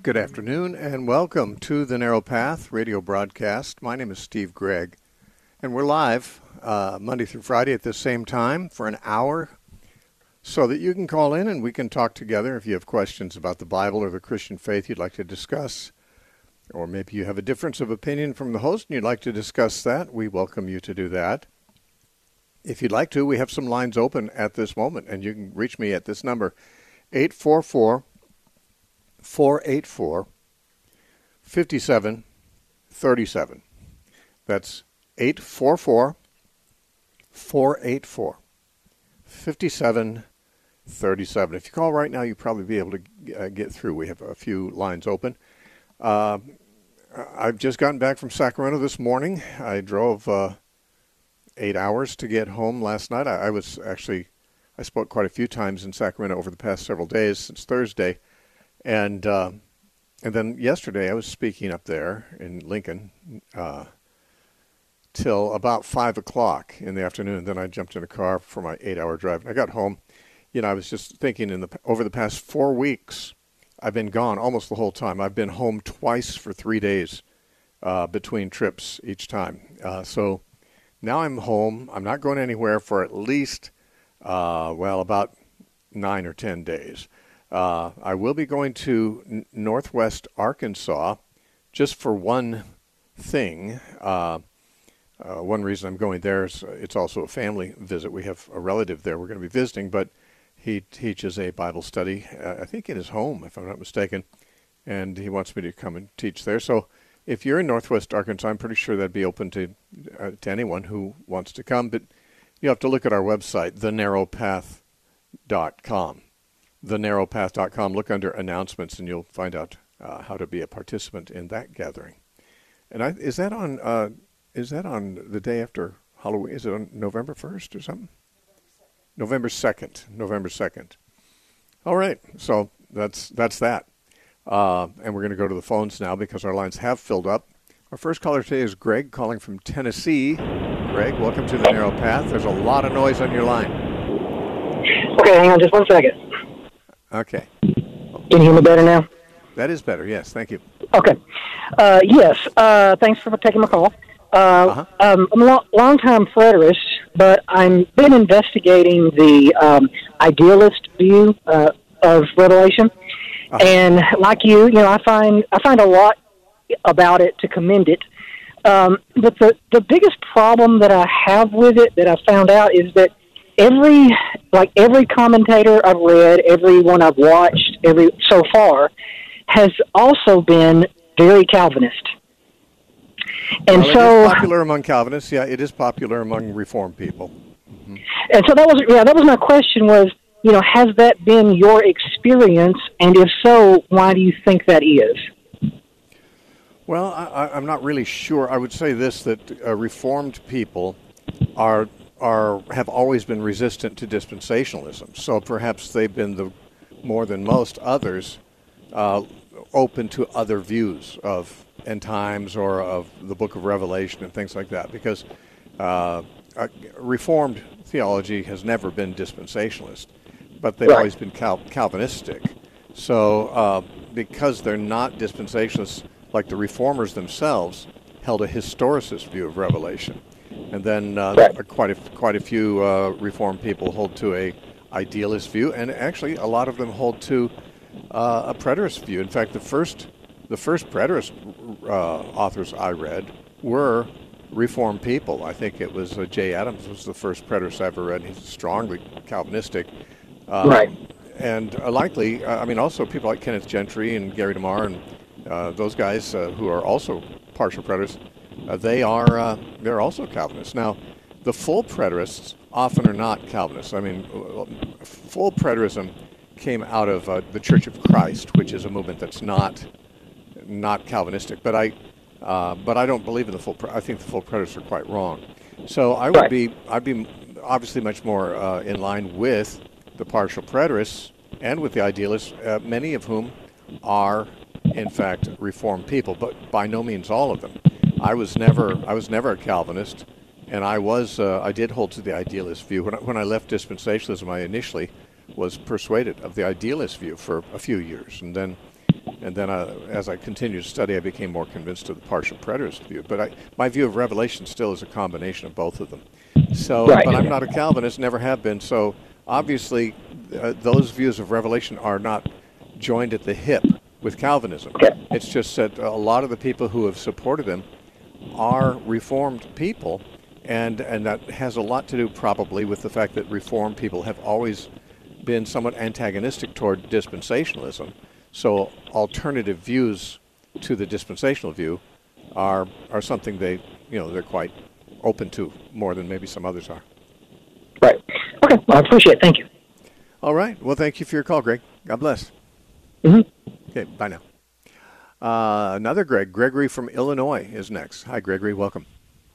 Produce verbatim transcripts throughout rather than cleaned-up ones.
Good afternoon and welcome to the Narrow Path radio broadcast. My name is Steve Gregg, and we're live uh, Monday through Friday at the same time for an hour so that you can call in and we can talk together if you have questions about the Bible or the Christian faith you'd like to discuss, or maybe you have a difference of opinion from the host and you'd like to discuss that. We welcome you to do that. If you'd like to, we have some lines open at this moment, and you can reach me at this number, eight four four, four eight four, five seven three seven. That's eight four four, four eight four, five seven three seven. If you call right now, you'll probably be able to uh, get through. We have a few lines open. Uh, I've just gotten back from Sacramento this morning. I drove uh, eight hours to get home last night. I, I was actually, I spoke quite a few times in Sacramento over the past several days since Thursday. And uh, and then yesterday I was speaking up there in Lincoln uh, till about five o'clock in the afternoon. Then I jumped in a car for my eight-hour drive. And I got home. You know, I was just thinking in the over the past four weeks, I've been gone almost the whole time. I've been home twice for three days uh, between trips each time. Uh, so now I'm home. I'm not going anywhere for at least, uh, well, about nine or ten days. Uh, I will be going to n- Northwest Arkansas just for one thing. Uh, uh, one reason I'm going there is it's also a family visit. We have a relative there we're going to be visiting, but he teaches a Bible study, uh, I think in his home, if I'm not mistaken, and he wants me to come and teach there. So if you're in Northwest Arkansas, I'm pretty sure that'd be open to, uh, to anyone who wants to come, but you have to look at our website, the narrow path dot com. the narrow path dot com. Look under announcements, and you'll find out uh, how to be a participant in that gathering. And I, is that on uh, is that on the day after Halloween? Is it on November first or something? November second. November second. All right. So that's that's that. Uh, and we're going to go to the phones now because our lines have filled up. Our first caller today is Greg calling from Tennessee. Greg, welcome to the Narrow Path. There's a lot of noise on your line. Okay, hang on just one second. Okay. Can you hear me better now? That is better, yes. Thank you. Okay. Uh, yes, uh, thanks for taking my call. Uh, uh-huh. um, I'm a lo- long-time preterist, but I've been investigating the um, idealist view uh, of Revelation. Uh-huh. And like you, you know, I find I find a lot about it to commend it. Um, but the, the biggest problem that I have with it that I found out is that Every like every commentator I've read, everyone I've watched, every so far, has also been very Calvinist. And well, so it is popular among Calvinists. Yeah, it is popular among Reformed people. Mm-hmm. And so that was yeah, that was my question. Was you know has that been your experience? And if so, why do you think that is? Well, I, I'm not really sure. I would say this: that uh, Reformed people are. are have always been resistant to dispensationalism. So perhaps they've been the more than most others uh, open to other views of end times or of the book of Revelation and things like that. Because uh, uh, Reformed theology has never been dispensationalist, but they've right. always been Cal- Calvinistic. So uh, because they're not dispensationalists like the Reformers themselves held a historicist view of Revelation. And then uh, right. quite a quite a few uh, Reformed people hold to a idealist view, and actually a lot of them hold to uh, a preterist view. In fact, the first the first preterist uh, authors I read were Reformed people. I think it was uh, Jay Adams was the first preterist I ever read. He's strongly Calvinistic, um, right? And uh, likely, uh, I mean, also people like Kenneth Gentry and Gary DeMar and uh, those guys uh, who are also partial preterists. Uh, they are uh, they're also Calvinists. Now, the full preterists often are not Calvinists. I mean, full preterism came out of uh, the Church of Christ, which is a movement that's not not Calvinistic. But I uh, but I don't believe in the full. Pre- I think the full preterists are quite wrong. So I would right. be I'd be obviously much more uh, in line with the partial preterists and with the idealists, uh, many of whom are in fact Reformed people, but by no means all of them. I was never I was never a Calvinist, and I was uh, I did hold to the idealist view. When I, when I left dispensationalism, I initially was persuaded of the idealist view for a few years, and then And then uh, as I continued to study, I became more convinced of the partial preterist view. But I, my view of Revelation still is a combination of both of them. So, Right. but I'm not a Calvinist, never have been. So obviously, uh, those views of Revelation are not joined at the hip with Calvinism. Okay. It's just that a lot of the people who have supported them are Reformed people, and and that has a lot to do probably with the fact that Reformed people have always been somewhat antagonistic toward dispensationalism. So alternative views to the dispensational view are are something they, you know, they're quite open to more than maybe some others are. Right. Okay. Well, I appreciate it. Thank you. All right. Well, thank you for your call, Greg. God bless. Mm-hmm. Okay. Bye now. Uh, another Greg, Gregory from Illinois is next. Hi, Gregory. Welcome.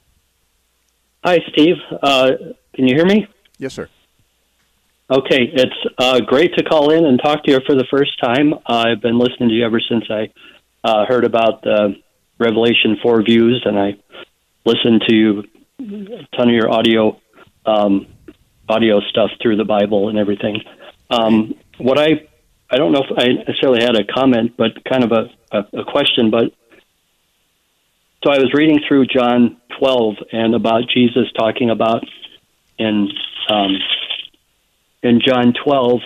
Hi, Steve. Uh, can you hear me? Yes, sir. Okay. It's uh, great to call in and talk to you for the first time. Uh, I've been listening to you ever since I uh, heard about the Revelation four views, and I listened to you, a ton of your audio um, audio stuff through the Bible and everything. Um, what I I don't know if I necessarily had a comment, but kind of a, a, a question. But so I was reading through John twelve and about Jesus talking about in um, in John twelve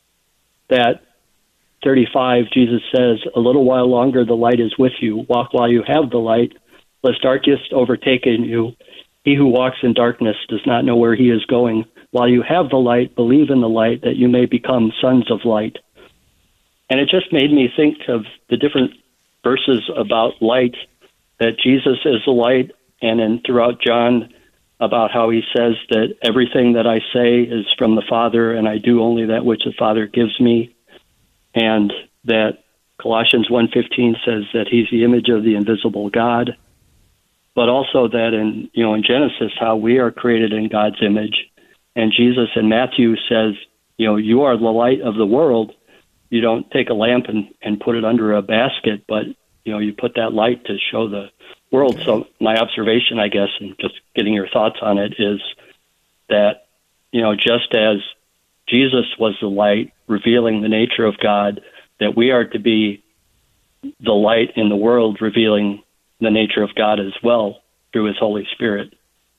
that thirty-five, Jesus says, "A little while longer the light is with you. Walk while you have the light, lest darkness overtake you. He who walks in darkness does not know where he is going. While you have the light, believe in the light, that you may become sons of light." And it just made me think of the different verses about light, that Jesus is the light, and then throughout John about how he says that everything that I say is from the Father, and I do only that which the Father gives me, and that Colossians one fifteen says that he's the image of the invisible God, but also that in, you know, in Genesis, how we are created in God's image. And Jesus in Matthew says, you know, you are the light of the world. You don't take a lamp and, and put it under a basket, but, you know, you put that light to show the world. Okay. So my observation, I guess, and just getting your thoughts on it, is that, you know, just as Jesus was the light revealing the nature of God, that we are to be the light in the world revealing the nature of God as well through his Holy Spirit.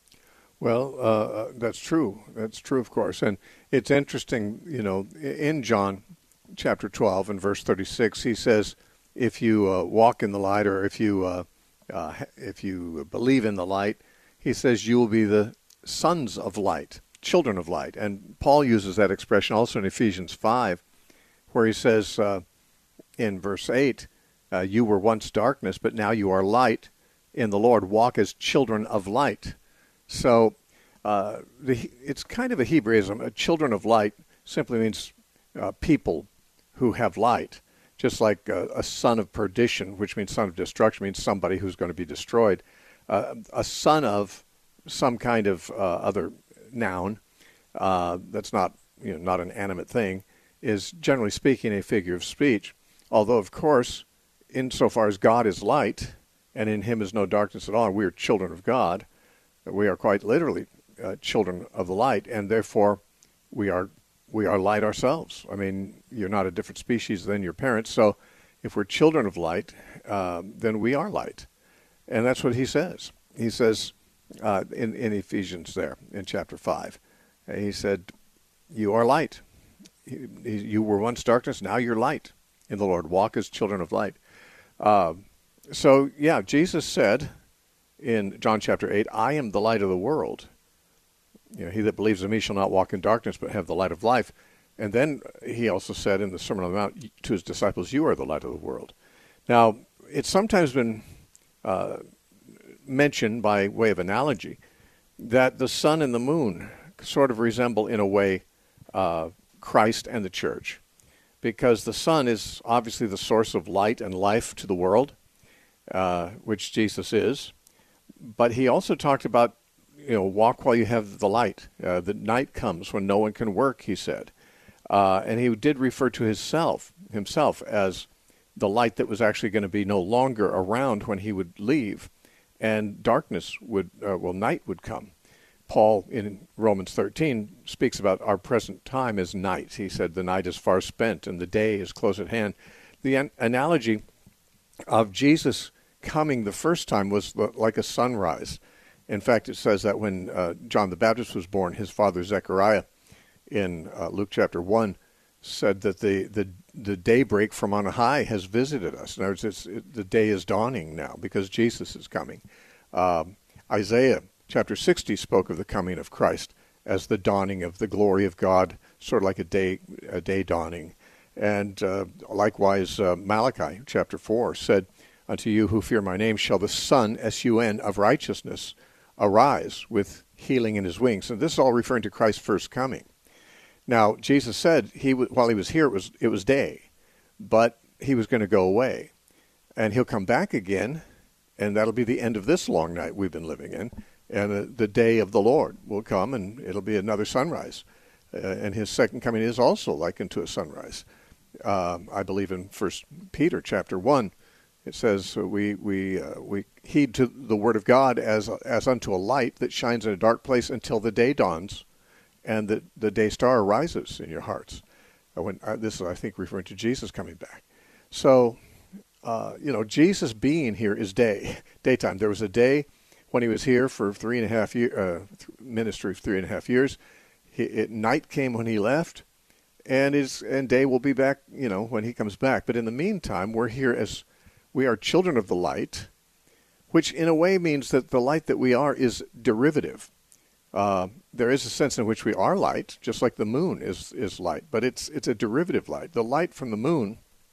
Well, uh, that's true. That's true, of course. And it's interesting, you know, in John chapter twelve and verse thirty-six, he says, if you uh, walk in the light, or if you uh, uh, if you believe in the light, he says you will be the sons of light, children of light. And Paul uses that expression also in Ephesians five, where he says uh, in verse eight, uh, you were once darkness, but now you are light in the Lord. Walk as children of light. So uh, the, it's kind of a Hebraism. Uh, children of light simply means uh, people who have light, just like uh, a son of perdition, which means son of destruction, means somebody who's going to be destroyed. Uh, a son of some kind of uh, other noun uh, that's not, you know, not an animate thing, is generally speaking a figure of speech. Although, of course, insofar as God is light, and in him is no darkness at all, and we are children of God, we are quite literally uh, children of the light, and therefore we are we are light ourselves. I mean, you're not a different species than your parents, so if we're children of light, um, then we are light. And that's what he says. He says uh, in, in Ephesians there, in chapter five, he said, you are light. You were once darkness, now you're light in the Lord. Walk as children of light. Uh, so, yeah, Jesus said in John chapter eight, I am the light of the world. You know, he that believes in me shall not walk in darkness, but have the light of life. And then he also said in the Sermon on the Mount to his disciples, you are the light of the world. Now, it's sometimes been uh, mentioned by way of analogy that the sun and the moon sort of resemble, in a way, uh, Christ and the church, because the sun is obviously the source of light and life to the world, uh, which Jesus is. But he also talked about, you know, walk while you have the light. Uh, the night comes when no one can work, he said. Uh, and he did refer to himself, himself as the light that was actually going to be no longer around when he would leave. And darkness would, uh, well, night would come. Paul in Romans thirteen speaks about our present time as night. He said the night is far spent and the day is close at hand. the an- analogy of Jesus coming the first time was like a sunrise. In fact, it says that when uh, John the Baptist was born, his father Zechariah in uh, Luke chapter one said that the, the, the daybreak from on high has visited us. In other words, it's, it, the day is dawning now because Jesus is coming. Um, Isaiah chapter sixty spoke of the coming of Christ as the dawning of the glory of God, sort of like a day, a day dawning. And uh, likewise, uh, Malachi chapter four said, "Unto you who fear my name shall the Son, S U N, of righteousness arise with healing in his wings." And this is all referring to Christ's first coming. Now, Jesus said he while he was here, it was, it was day, but he was going to go away. And he'll come back again, and that'll be the end of this long night we've been living in. And uh, the day of the Lord will come, and it'll be another sunrise. Uh, and his second coming is also likened to a sunrise. Um, I believe in First Peter chapter one, it says uh, we we uh, we heed to the word of God as as unto a light that shines in a dark place until the day dawns, and the the day star arises in your hearts. Uh, when uh, this is, I think, referring to Jesus coming back. So, uh, you know, Jesus being here is day daytime. There was a day when he was here for three and a half year uh, ministry of three and a half years. He, it, night came when he left. And his and day will be back, you know, when he comes back. But in the meantime, we're here as we are children of the light, which in a way means that the light that we are is derivative. Uh, there is a sense in which we are light, just like the moon is is light, but it's it's a derivative light. The light from the moon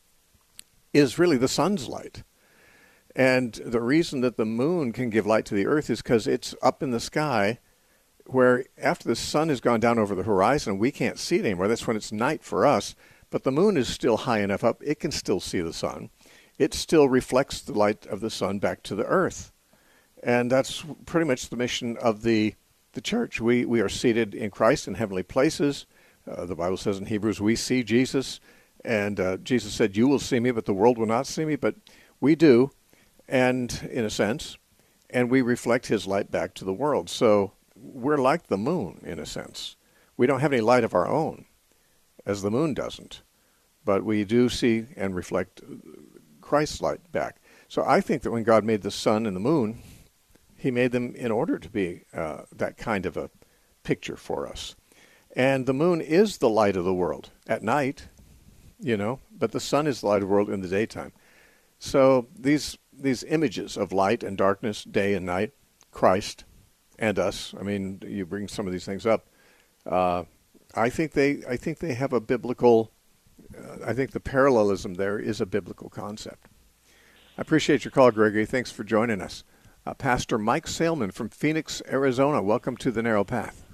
is really the sun's light. And the reason that the moon can give light to the earth is because it's up in the sky, where after the sun has gone down over the horizon, we can't see it anymore. That's when it's night for us. But the moon is still high enough up, it can still see the sun. It still reflects the light of the sun back to the earth. And that's pretty much the mission of the the church. We we are seated in Christ in heavenly places. Uh, the Bible says in Hebrews, we see Jesus. And uh, Jesus said, you will see me, but the world will not see me. But we do, and in a sense, and we reflect his light back to the world. So we're like the moon, in a sense. We don't have any light of our own, as the moon doesn't. But we do see and reflect Christ's light back. So I think that when God made the sun and the moon, he made them in order to be uh, that kind of a picture for us. And the moon is the light of the world at night, you know, but the sun is the light of the world in the daytime. So these these images of light and darkness, day and night, Christ and us. I mean, you bring some of these things up. Uh, I think they, I think they have a biblical. Uh, I think the parallelism there is a biblical concept. I appreciate your call, Gregory. Thanks for joining us, uh, Pastor Mike Sailman from Phoenix, Arizona. Welcome to the Narrow Path.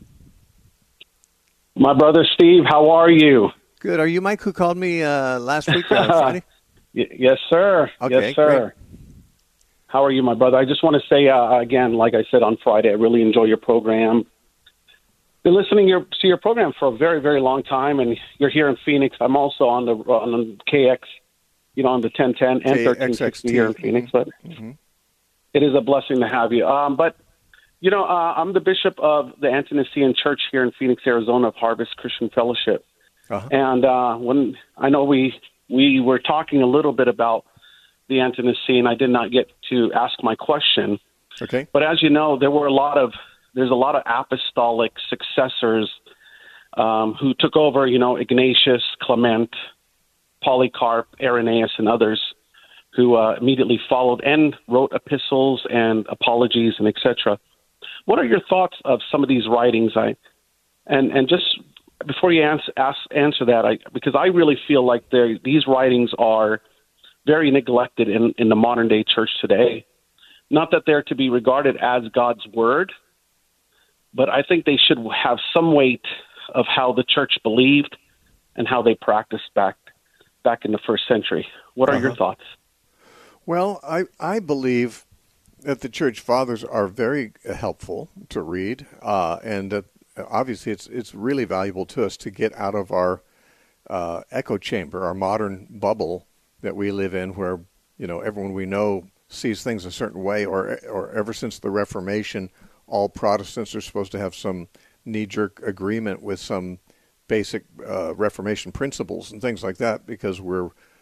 My brother Steve, how are you? Good. Are you Mike who called me uh, last week on Friday? y- yes, sir. Okay, yes, sir. Great. How are you, my brother? I just want to say, uh, again, like I said on Friday, I really enjoy your program. Been listening your, to your program for a very, very long time, and you're here in Phoenix. I'm also on the on the K X, you know, on the ten ten and thirteen sixty here in Phoenix. But mm-hmm. It is a blessing to have you. Um, but, you know, uh, I'm the bishop of the Anti-Nicene Church here in Phoenix, Arizona, of Harvest Christian Fellowship. Uh-huh. And uh, when I know we we were talking a little bit about the Anti-Nicene, I did not get to ask my question. Okay. But as you know, there were a lot of there's a lot of apostolic successors um, who took over. You know, Ignatius, Clement, Polycarp, Irenaeus, and others who uh, immediately followed and wrote epistles and apologies and et cetera. What are your thoughts of some of these writings? I and and just before you answer ask, answer that, I because I really feel like these writings are very neglected in, in the modern day church today. Not that they're to be regarded as God's word, but I think they should have some weight of how the church believed and how they practiced back back in the first century. What are uh-huh. your thoughts? Well, I, I believe that the church fathers are very helpful to read, uh, and that obviously it's it's really valuable to us to get out of our uh, echo chamber, our modern bubble that we live in, where, you know, everyone we know sees things a certain way, or or ever since the Reformation, all Protestants are supposed to have some knee-jerk agreement with some basic uh, Reformation principles and things like that, because we're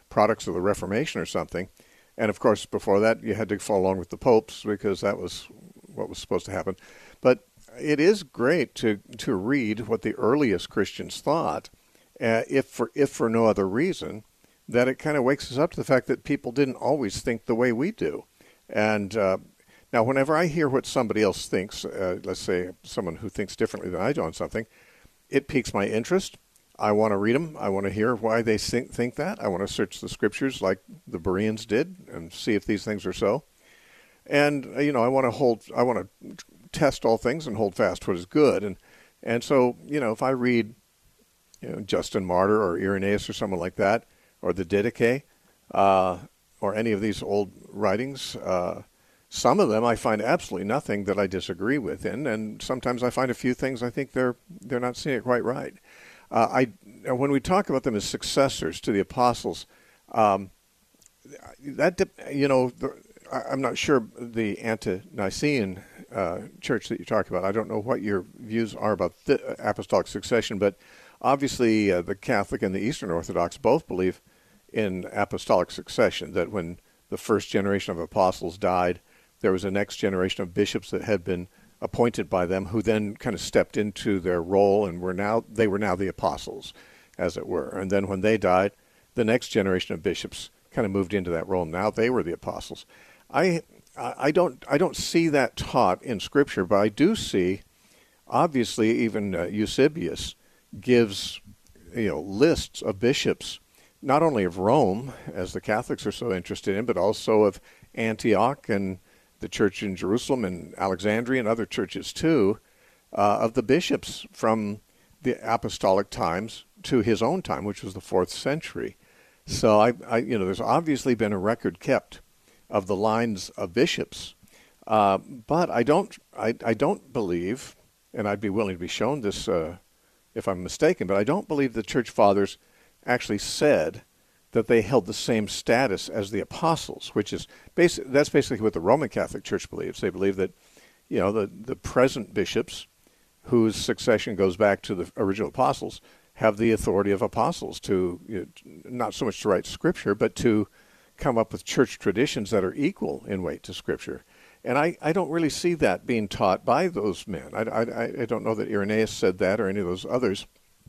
products of the Reformation or something. And, of course, before that, you had to follow along with the popes because that was what was supposed to happen. But it is great to, to read what the earliest Christians thought, uh, if for if for no other reason, that it kind of wakes us up to the fact that people didn't always think the way we do. And uh, now, whenever I hear what somebody else thinks, uh, let's say someone who thinks differently than I do on something, it piques my interest. I want to read them. I want to hear why they think, think that. I want to search the scriptures like the Bereans did and see if these things are so. And, you know, I want to hold, I want to test all things and hold fast what is good. And, and so, you know, if I read, you know, Justin Martyr or Irenaeus or someone like that, or the Didache, uh, or any of these old writings, uh, some of them I find absolutely nothing that I disagree with in, and sometimes I find a few things I think they're they're not seeing it quite right. Uh, I when we talk about them as successors to the apostles, um, that you know the, I'm not sure the ante-Nicene uh, church that you talk about. I don't know what your views are about the apostolic succession, but obviously uh, the Catholic and the Eastern Orthodox both believe in apostolic succession, that when the first generation of apostles died, there was a next generation of bishops that had been appointed by them who then kind of stepped into their role and were now they were now the apostles, as it were. And then when they died, the next generation of bishops kind of moved into that role. Now they were the apostles. I I don't I don't see that taught in Scripture, but I do see, obviously, even uh, Eusebius gives you know lists of bishops, not only of Rome, as the Catholics are so interested in, but also of Antioch and the church in Jerusalem and Alexandria and other churches too, uh, of the bishops from the apostolic times to his own time, which was the fourth century. So I, I you know, there's obviously been a record kept of the lines of bishops, uh, but I don't, I, I don't believe, and I'd be willing to be shown this uh, if I'm mistaken, but I don't believe the church fathers actually said that they held the same status as the apostles, which is basic, that's basically what the Roman Catholic Church believes. They believe that, you know, the, the present bishops, whose succession goes back to the original apostles, have the authority of apostles to, you know, not so much to write Scripture, but to come up with church traditions that are equal in weight to Scripture. And I, I don't really see that being taught by those men. I, I, I don't know that Irenaeus said that or any of those others.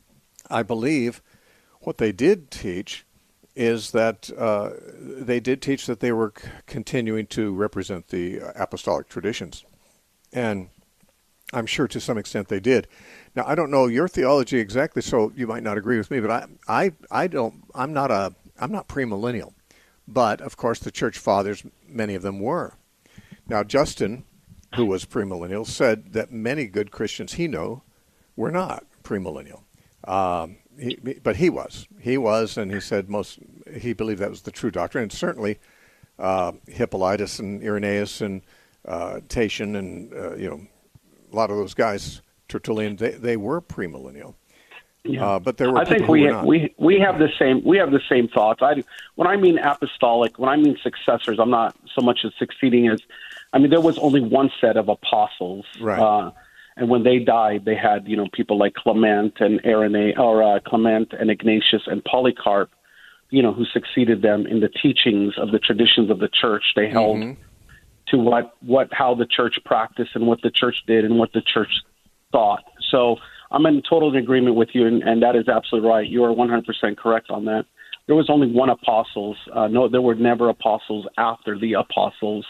I believe what they did teach is that uh, they did teach that they were c- continuing to represent the apostolic traditions. And I'm sure to some extent they did. Now, I don't know your theology exactly, so you might not agree with me, but I, I, I don't, I'm not a, I'm not premillennial. But, of course, the church fathers, many of them were. Now, Justin, who was premillennial, said that many good Christians he knew were not premillennial. Um, He, but he was. He was, and he said most. He believed that was the true doctrine. And certainly, uh, Hippolytus and Irenaeus and uh, Tatian and uh, you know, a lot of those guys, Tertullian, they they were premillennial. Yeah. Uh, but there were. I people think who we were not. we we have the same we have the same thoughts. I when I mean apostolic, when I mean successors, I'm not so much as succeeding as. I mean, there was only one set of apostles. Right. Uh, And when they died, they had, you know, people like Clement and Irenaeus, or uh, Clement and Ignatius and Polycarp, you know, who succeeded them in the teachings of the traditions of the church. They held mm-hmm. to what, what, how the church practiced and what the church did and what the church thought. So I'm in total agreement with you, and, and that is absolutely right. You are one hundred percent correct on that. There was only one apostles. Uh, no, there were never apostles after the apostles,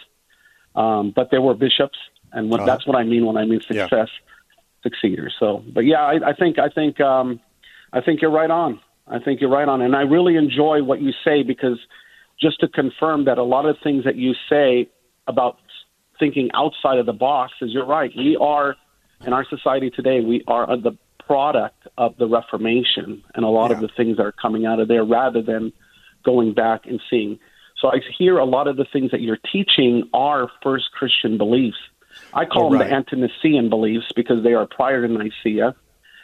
um, but there were bishops. And what, uh-huh. that's what I mean when I mean success, yeah. succeeders. So, but yeah, I, I think I think um, I think you're right on. I think you're right on, and I really enjoy what you say, because just to confirm that a lot of things that you say about thinking outside of the box is you're right. We are in our society today. We are the product of the Reformation, and a lot yeah. of the things that are coming out of there, rather than going back and seeing. So I hear a lot of the things that you're teaching are first Christian beliefs. I call oh, them right. the ante-Nicene beliefs because they are prior to Nicaea,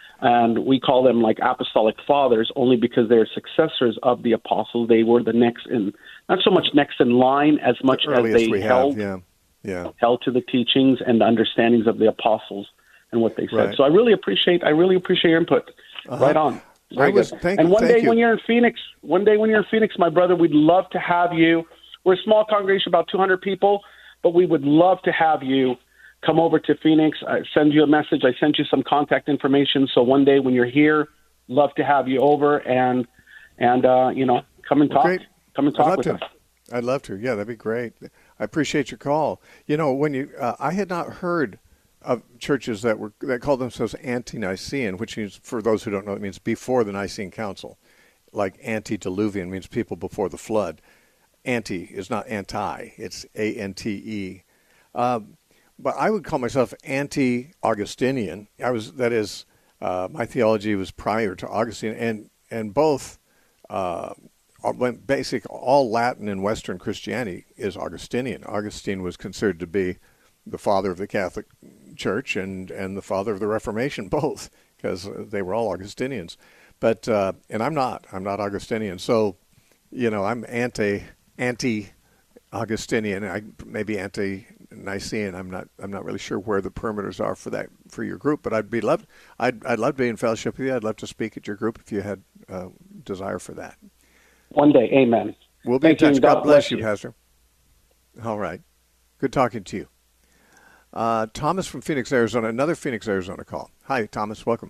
and we call them like apostolic fathers only because they're successors of the apostles. They were the next in, not so much next in line as much the as they we held, have. Yeah. Yeah. held to the teachings and the understandings of the apostles and what they said. Right. So I really appreciate, I really appreciate your input. Uh-huh. Right on. Very I was, good. thank, and one thank day you. when you're in Phoenix, one day when you're in Phoenix, my brother, we'd love to have you. We're a small congregation, about two hundred people, but we would love to have you come over to Phoenix. I send you a message. I sent you some contact information. So one day when you're here, love to have you over and, and uh, you know, come and Well, talk. great. Come and I'd talk love with to. us. I'd love to. Yeah, that'd be great. I appreciate your call. You know, when you, uh, I had not heard of churches that were that called themselves anti-Nicene, which means, for those who don't know, it means before the Nicene Council. Like antediluvian means people before the flood. Anti is not anti; it's A N T E. Um, but I would call myself anti-Augustinian. I was that is, uh, my theology was prior to Augustine, and and both. Uh, When basic all Latin and Western Christianity is Augustinian. Augustine was considered to be the father of the Catholic Church and, and the father of the Reformation, both, because they were all Augustinians. But uh, and I'm not. I'm not Augustinian. So, you know, I'm anti anti Augustinian. I maybe anti Nicene. I'm not. I'm not really sure where the perimeters are for that for your group. But I'd be loved. I'd I'd love to be in fellowship with you. I'd love to speak at your group if you had uh, desire for that. One day, amen. We'll be Thank in touch. you, God, God bless bless you, you. Pastor. All right. Good talking to you. Uh, Thomas from Phoenix, Arizona. Another Phoenix, Arizona call. Hi, Thomas. Welcome.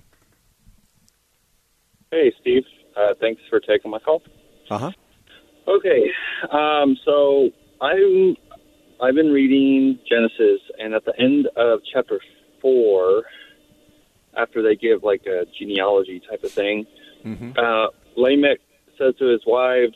Hey, Steve. Uh, thanks for taking my call. Uh-huh. Okay. Um, so I'm, I've been reading Genesis, and at the end of chapter four, after they give like a genealogy type of thing, Mm-hmm. uh, Lamech says to his wives,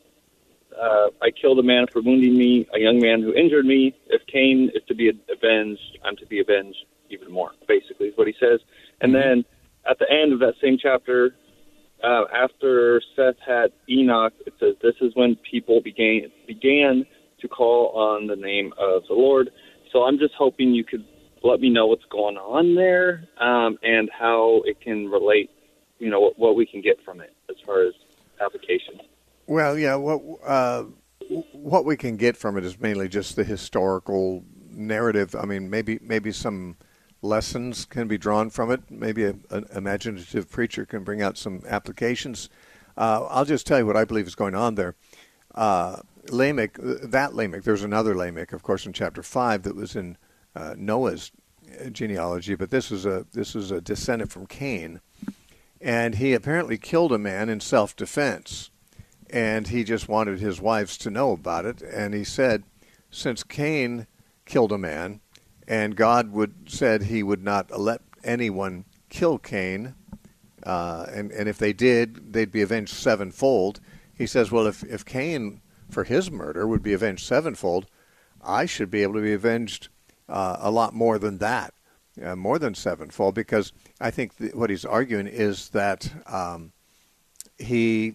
uh, I killed a man for wounding me, a young man who injured me. If Cain is to be avenged, I'm to be avenged even more, basically is what he says. And Mhm. then at the end of that same chapter, uh, after Seth had Enoch, it says, this is when people began, began to call on the name of the Lord. So I'm just hoping you could let me know what's going on there um, and how it can relate, you know, what, what we can get from it as far as application. Well, yeah, what uh, what we can get from it is mainly just the historical narrative. I mean, maybe maybe some lessons can be drawn from it. Maybe a, an imaginative preacher can bring out some applications. Uh, I'll just tell you what I believe is going on there. Uh, Lamech, that Lamech, there's another Lamech, of course, in chapter five that was in uh, Noah's genealogy, but this is a this is a descendant from Cain. And he apparently killed a man in self-defense, and he just wanted his wives to know about it. And he said, since Cain killed a man, and God would said he would not let anyone kill Cain, uh, and, and if they did, they'd be avenged sevenfold. He says, well, if, if Cain, for his murder, would be avenged sevenfold, I should be able to be avenged uh, a lot more than that. Uh, more than sevenfold, because I think th- what he's arguing is that um, he,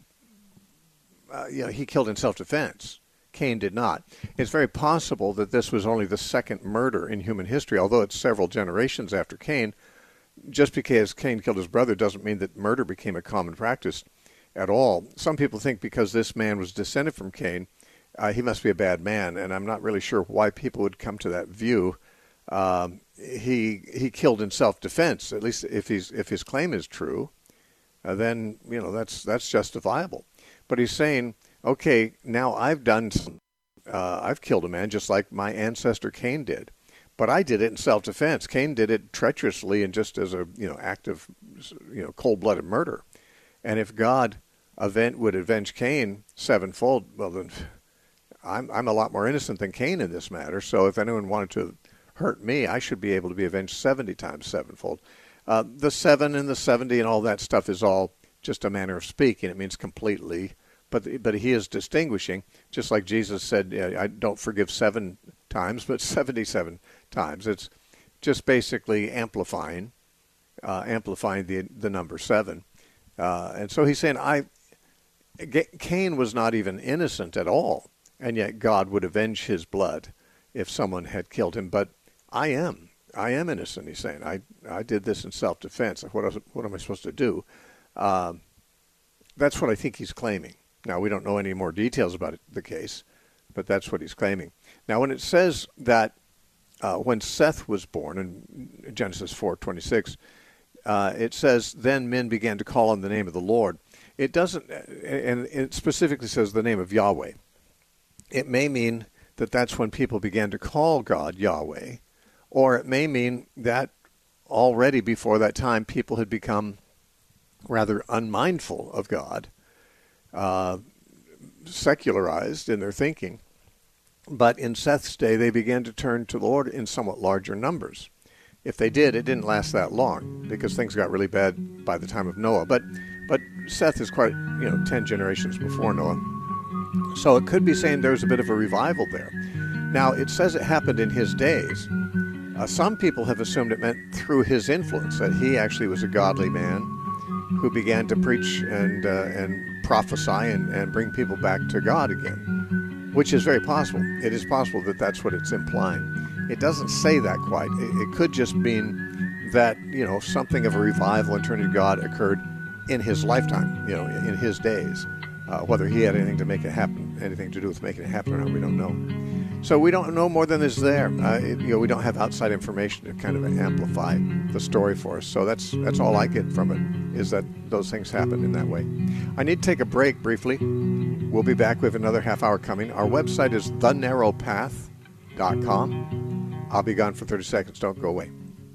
uh, you know, he killed in self-defense. Cain did not. It's very possible that this was only the second murder in human history, although it's several generations after Cain. Just because Cain killed his brother doesn't mean that murder became a common practice at all. Some people think because this man was descended from Cain, uh, he must be a bad man, and I'm not really sure why people would come to that view. Um, he he killed in self-defense. At least if he's if his claim is true, uh, then you know that's that's justifiable. But he's saying, okay, now I've done, uh, I've killed a man just like my ancestor Cain did, but I did it in self-defense. Cain did it treacherously and just as a you know act of you know cold-blooded murder. And if God event would avenge Cain sevenfold, well then I'm I'm a lot more innocent than Cain in this matter. So if anyone wanted to hurt me, I should be able to be avenged seventy times sevenfold. Uh, the seven and the seventy and all that stuff is all just a manner of speaking. It means completely, but but he is distinguishing, just like Jesus said, I don't forgive seven times, but seventy-seven times. It's just basically amplifying, uh, amplifying the the number seven. Uh, and so he's saying, I Cain was not even innocent at all, and yet God would avenge his blood if someone had killed him, but I am. I am innocent, he's saying. I I did this in self-defense. What, else, what am I supposed to do? Um, that's what I think he's claiming. Now, we don't know any more details about it, the case, but that's what he's claiming. Now, when it says that uh, when Seth was born in Genesis four twenty-six, uh, it says, then men began to call on the name of the Lord. It doesn't, and it specifically says the name of Yahweh. It may mean that that's when people began to call God Yahweh, or it may mean that already before that time people had become rather unmindful of God, uh, secularized in their thinking. But in Seth's day, they began to turn to the Lord in somewhat larger numbers. If they did, it didn't last that long because things got really bad by the time of Noah. But but Seth is quite, you know, ten generations before Noah. So it could be saying there's a bit of a revival there. Now, it says it happened in his days. Uh, some people have assumed it meant through his influence, that he actually was a godly man who began to preach and uh, and prophesy and, and bring people back to God again, which is very possible. It is possible that that's what it's implying. It doesn't say that quite. It, it could just mean that, you know, something of a revival and turning to God occurred in his lifetime, you know, in his days. Uh, whether he had anything to make it happen, anything to do with making it happen or not, we don't know. So we don't know more than is there. Uh, it, you know, we don't have outside information to kind of amplify the story for us. So that's that's all I get from it, is that those things happen in that way. I need to take a break briefly. We'll be back with another half hour coming. Our website is the narrow path dot com. I'll be gone for thirty seconds. Don't go away.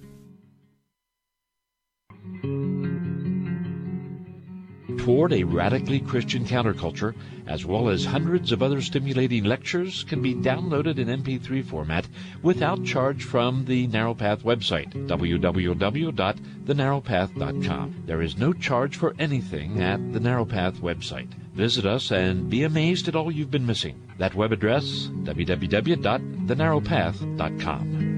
Toward a radically Christian counterculture, as well as hundreds of other stimulating lectures, can be downloaded in M P three format without charge from the Narrow Path website, w w w dot the narrow path dot com. There is no charge for anything at the Narrow Path website. Visit us and be amazed at all you've been missing. That web address, w w w dot the narrow path dot com.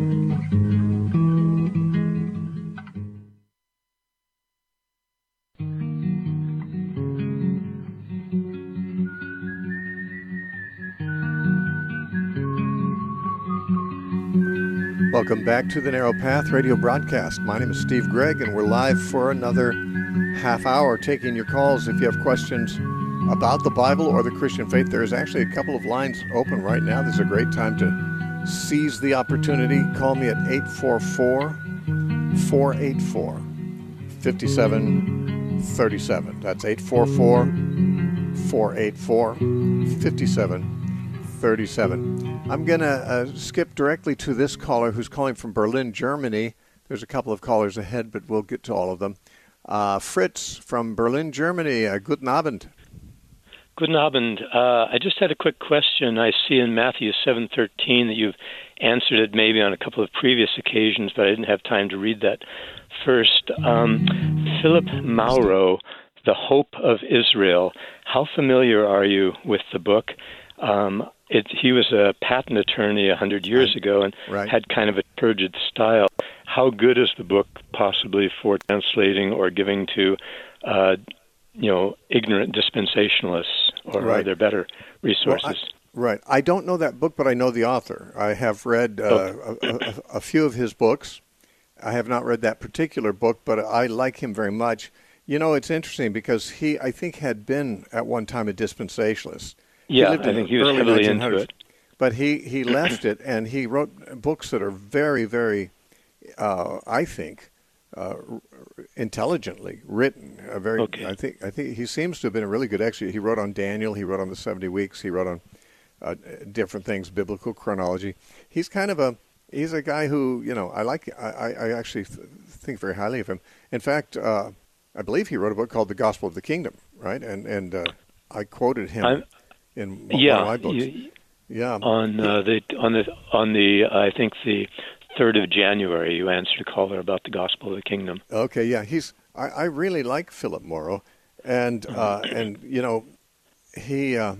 Welcome back to the Narrow Path radio broadcast. My name is Steve Gregg, and we're live for another half hour taking your calls. If you have questions about the Bible or the Christian faith, there's actually a couple of lines open right now. This is a great time to seize the opportunity. Call me at eight four four, four eight four, five seven three seven. That's eight four four, four eight four, five seven three seven. I'm going to uh, skip directly to this caller who's calling from Berlin, Germany. There's a couple of callers ahead, but we'll get to all of them. Uh, Fritz from Berlin, Germany. Uh, guten Abend. Guten Abend. Uh, I just had a quick question. I see in Matthew seven thirteen that you've answered it maybe on a couple of previous occasions, but I didn't have time to read that. First, um, Philip Mauro, The Hope of Israel. How familiar are you with the book? Um, It, he was a patent attorney a hundred years ago and right. had kind of a turgid style. How good is the book possibly for translating or giving to, uh, you know, ignorant dispensationalists, or right. are there better resources? Well, I, right. I don't know that book, but I know the author. I have read uh, oh. a, a, a few of his books. I have not read that particular book, but I like him very much. You know, it's interesting because he, I think, had been at one time a dispensationalist. Yeah, I think he was heavily into it. But he, he left it, and he wrote books that are very, very, uh, I think, uh, intelligently written. Uh, very, okay. I think I think he seems to have been a really good expert. He wrote on Daniel. He wrote on the seventy weeks. He wrote on uh, different things, biblical chronology. He's kind of a he's a guy who, you know, I like. I, I actually th- think very highly of him. In fact, uh, I believe he wrote a book called The Gospel of the Kingdom, right? And and uh, I quoted him. I'm, In yeah, one of my books. You, yeah. On uh, the on the on the uh, I think the third of January, you answered a caller about the Gospel of the Kingdom. Okay, yeah, he's. I, I really like Philip Mauro, and uh, and you know, he. Uh,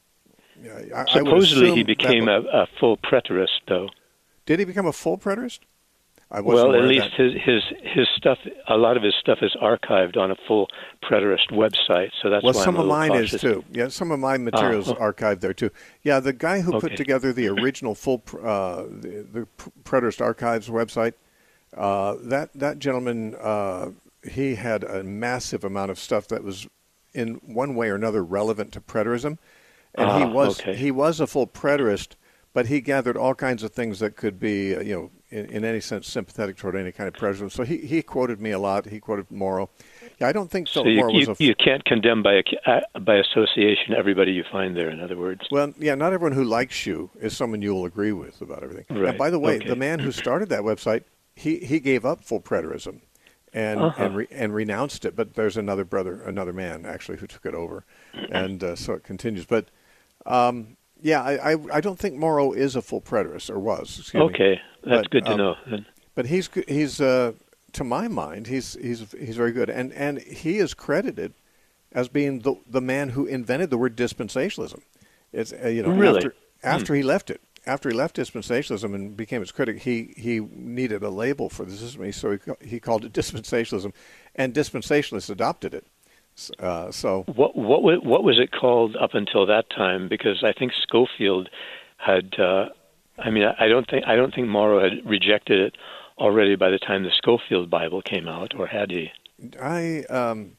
I, Supposedly, I he became a, a full preterist, though. Did he become a full preterist? I well, at least his, his his stuff, a lot of his stuff is archived on a full preterist website, so that's well, why some I'm a of mine cautious. is too. Yeah, some of my materials uh, are archived there too. Yeah, the guy who okay. put together the original full uh, the, the Preterist Archives website, uh, that that gentleman, uh, he had a massive amount of stuff that was in one way or another relevant to preterism, and ah, he was okay. he was a full preterist. But he gathered all kinds of things that could be, uh, you know, in, in any sense sympathetic toward any kind of prejudice. So he, he quoted me a lot. He quoted Morrow. Yeah, I don't think so. So you, Morrow was you, a f- you can't condemn by uh, by association everybody you find there. In other words. Well, yeah, not everyone who likes you is someone you'll agree with about everything. Right. And by the way, Okay. the man who started that website, he, he gave up full preterism and Uh-huh. and, re, and renounced it. But there's another brother, another man actually, who took it over, and uh, so it continues. But um, yeah, I, I I don't think Morrow is a full preterist, or was. Excuse Okay, me. that's But, good to um, know. Then. But he's he's uh, to my mind, he's he's he's very good, and and he is credited as being the the man who invented the word dispensationalism. It's uh, you know Really? after after he left it, after he left dispensationalism and became its critic, he he needed a label for the system, so he ca- he called it dispensationalism, and dispensationalists adopted it. Uh, so What what wa- what was it called up until that time? Because I think Schofield had. Uh, I mean, I don't think I don't think Morrow had rejected it already by the time the Schofield Bible came out, or had he? I um.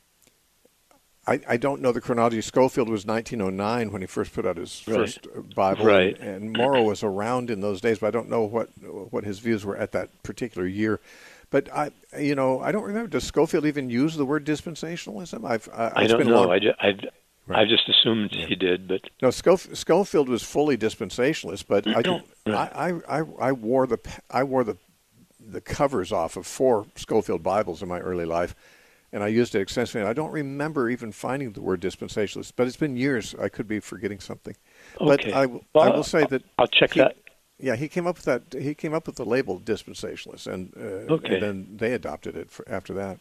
I, I don't know the chronology. Schofield was nineteen oh nine when he first put out his Right. first Bible, Right. and, and Morrow was around in those days, but I don't know what what his views were at that particular year. But I, you know, I don't remember. Does Schofield even use the word dispensationalism? I've I, I it's don't been a know. long- I, ju- I, Right. I just assumed he did, but No, Schof- Schofield was fully dispensationalist, but I don't. I, I, I, I wore the I wore the the covers off of four Schofield Bibles in my early life, and I used it extensively. And I don't remember even finding the word dispensationalist, but it's been years. I could be forgetting something. okay. But I, will- Well, I will say that I'll check he- that. Yeah, he came up with that. He came up with the label dispensationalist, and uh, Okay. and then they adopted it for, after that.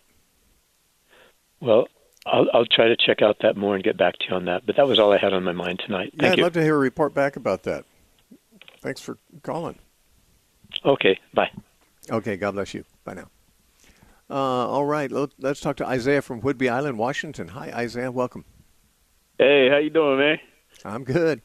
Well, I'll, I'll try to check out that more and get back to you on that. But that was all I had on my mind tonight. Yeah, Thank I'd you. love to hear a report back about that. Thanks for calling. Okay, bye. Okay, God bless you. Bye now. Uh, all right, let- let's talk to Isaiah from Whidbey Island, Washington. Hi, Isaiah. Welcome. Hey, how you doing, man? I'm good.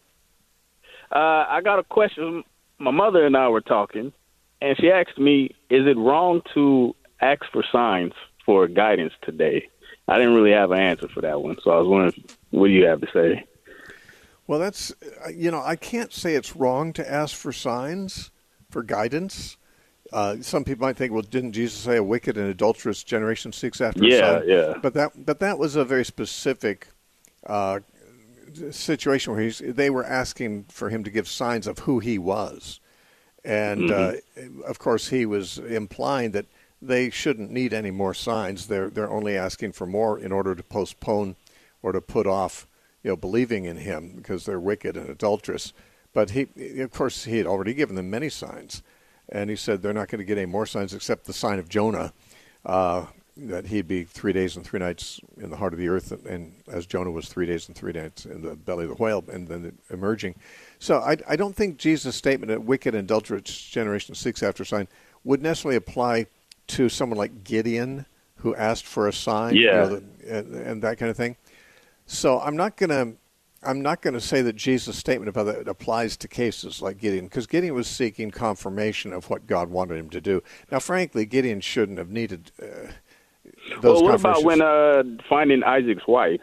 Uh, I got a question. My mother and I were talking, and she asked me, is it wrong to ask for signs for guidance today? I didn't really have an answer for that one, so I was wondering, what do you have to say? Well, that's, uh, you know, I can't say it's wrong to ask for signs, for guidance. Uh, some people might think, well, didn't Jesus say a wicked and adulterous generation seeks after Yeah, a sign? yeah. But that, but that was a very specific uh, situation where he's, they were asking for him to give signs of who he was. And, Mm-hmm. uh, of course, he was implying that they shouldn't need any more signs. They're, they're only asking for more in order to postpone or to put off, you know, believing in him because they're wicked and adulterous. But, he, of course, he had already given them many signs. And he said they're not going to get any more signs except the sign of Jonah, uh, that he'd be three days and three nights in the heart of the earth, and, and as Jonah was three days and three nights in the belly of the whale, and then emerging. So I, I don't think Jesus' statement that wicked and adulterous generation seeks after a sign would necessarily apply to someone like Gideon, who asked for a sign, you Yeah. know, the, and, and that kind of thing. So I'm not going to I'm not going to say that Jesus' statement about that applies to cases like Gideon, because Gideon was seeking confirmation of what God wanted him to do. Now, frankly, Gideon shouldn't have needed uh, those Well, what about confirmations. when uh, finding Isaac's wife?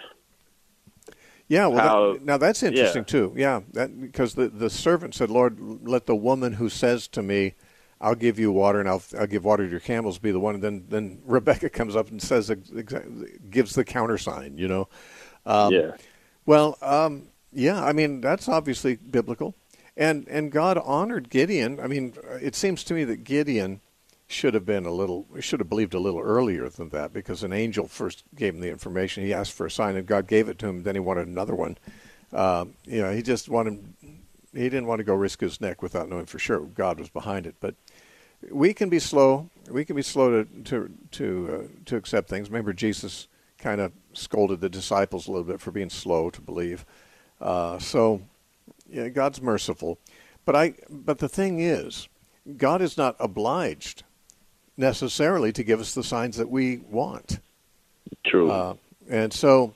Yeah, well, how- that, now that's interesting yeah. too. Yeah, that, because the, the servant said, "Lord, let the woman who says to me, I'll give you water and I'll, I'll give water to your camels, be the one." And then, then Rebecca comes up and says, exa- gives the countersign, you know. Um, yeah. Well, um, yeah, I mean, that's obviously biblical. And and God honored Gideon. I mean, it seems to me that Gideon should have been a little, should have believed a little earlier than that, because an angel first gave him the information. He asked for a sign, and God gave it to him. Then he wanted another one. Um, you know, he just wanted, he didn't want to go risk his neck without knowing for sure God was behind it. But we can be slow. We can be slow to to to, uh, to accept things. Remember, Jesus kind of scolded the disciples a little bit for being slow to believe. Uh, so, yeah, God's merciful. But I. But the thing is, God is not obliged necessarily to give us the signs that we want. True. Uh, and so,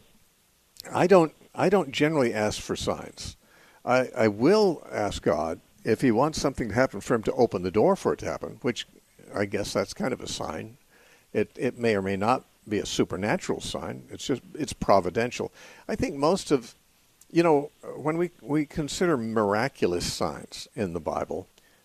I don't. I don't generally ask for signs. I, I will ask God if He wants something to happen for Him to open the door for it to happen, which I guess that's kind of a sign. It it may or may not be a supernatural sign. It's just it's providential. I think most of, you know, when we we consider miraculous signs in the Bible,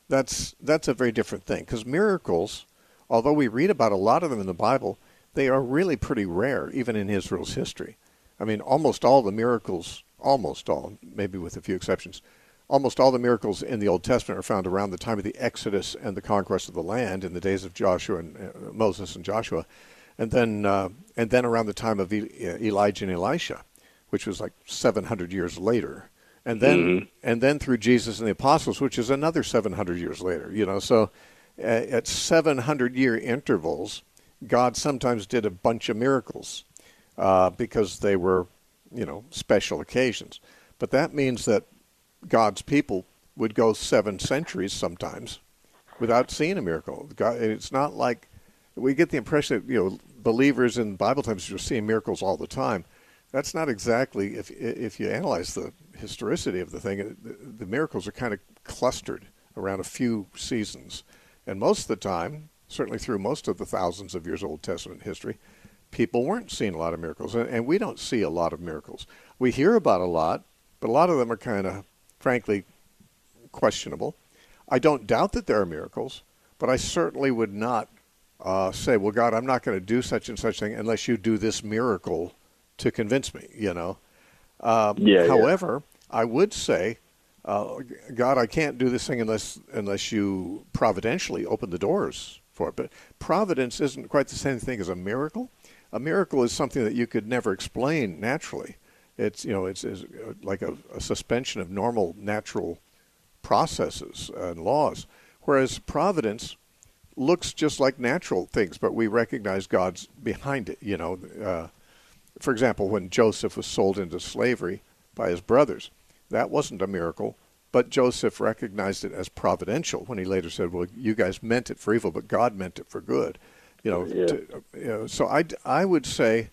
That's that's a very different thing, because miracles, although we read about a lot of them in the Bible, they are really pretty rare, even in Israel's history. I mean, almost all the miracles, almost all, maybe with a few exceptions, almost all the miracles in the Old Testament are found around the time of the Exodus and the conquest of the land in the days of Joshua and uh, Moses and Joshua, and then uh, and then around the time of e- Elijah and Elisha, which was like seven hundred years later, and then mm-hmm. and then through Jesus and the apostles, which is another seven hundred years later. You know, so uh, at seven hundred year intervals, God sometimes did a bunch of miracles uh, because they were, you know, special occasions. But that means that God's people would go seven centuries sometimes without seeing a miracle. God, it's not like we get the impression that, you know, believers in Bible times are seeing miracles all the time. That's not exactly, if if you analyze the historicity of the thing, the, the miracles are kind of clustered around a few seasons. And most of the time, certainly through most of the thousands of years Old Testament history, people weren't seeing a lot of miracles. And, and we don't see a lot of miracles. We hear about a lot, but a lot of them are kind of, frankly, questionable. I don't doubt that there are miracles, but I certainly would not uh, say, well, God, I'm not going to do such and such thing unless you do this miracle to convince me, you know. Um, yeah, however, yeah. I would say, uh, God, I can't do this thing unless unless you providentially open the doors for it. But providence isn't quite the same thing as a miracle. A miracle is something that you could never explain naturally. It's, you know, it's, it's like a, a suspension of normal natural processes and laws, whereas providence looks just like natural things, but we recognize God's behind it. You know, uh, for example, when Joseph was sold into slavery by his brothers, that wasn't a miracle, but Joseph recognized it as providential when he later said, well, you guys meant it for evil, but God meant it for good. You know, yeah. to, you know so I, I would say,